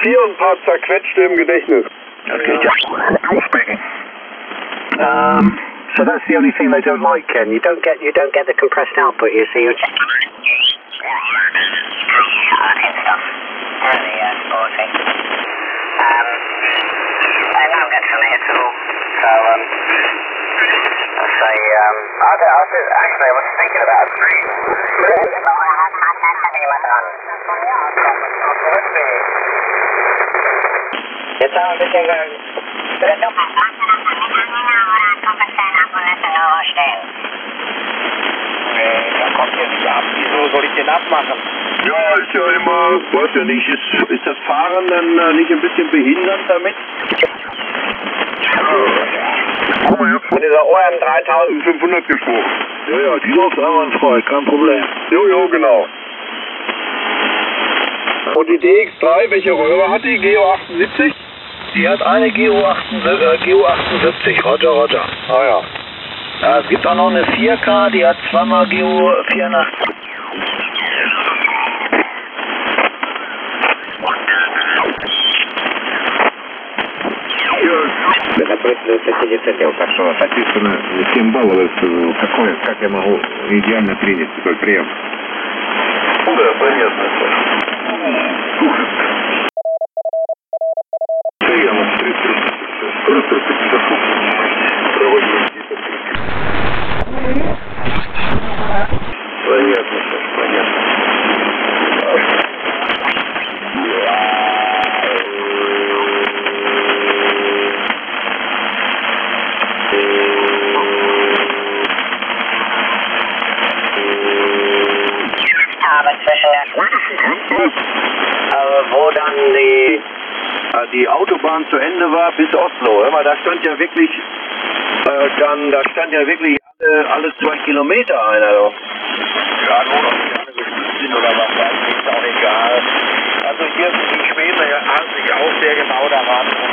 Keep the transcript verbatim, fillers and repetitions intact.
vier und ein paar zerquetschte im Gedächtnis. Das geht ja. Um, so that's the only thing they don't like, Ken. You don't get you don't get the compressed output. You see, you're checking. Um, I now get from here too. So um, let's say um, I was, I was actually I was thinking about a street. Jetzt haben wir ein bisschen ge... Da kommt jetzt nicht ab. Wieso soll ich den abmachen? Ja, ist ja immer, weiß ja nicht, ist, ist das Fahren dann äh, nicht ein bisschen behindernd damit? Von dieser O M dreitausendfünfhundert gesprochen. Ja, ja, die läuft einwandfrei, kein Problem. Jo, jo, genau. Und die D X drei, welche Röhre hat die? G O achtundsiebzig? Die hat eine G O achtundsiebzig, Roger, Roger. Ah ja. Ja, es gibt auch noch eine vier K, die hat zweimal G O vierundachtzig. Написано семь баллов, какое, как я могу идеально принять такой прием? Да, понятно. Прием, тридцать, понятно, понятно. Also wo dann die, die Autobahn zu Ende war bis Oslo. Hör mal, da stand ja wirklich, äh, dann, da stand ja wirklich alle, alle zwei Kilometer einer. Doch. Ja, nur noch nicht alle bestimmt sind oder was weiß ich, ist auch egal. Also hier sind die Schwäne ja sich auch sehr genau daran.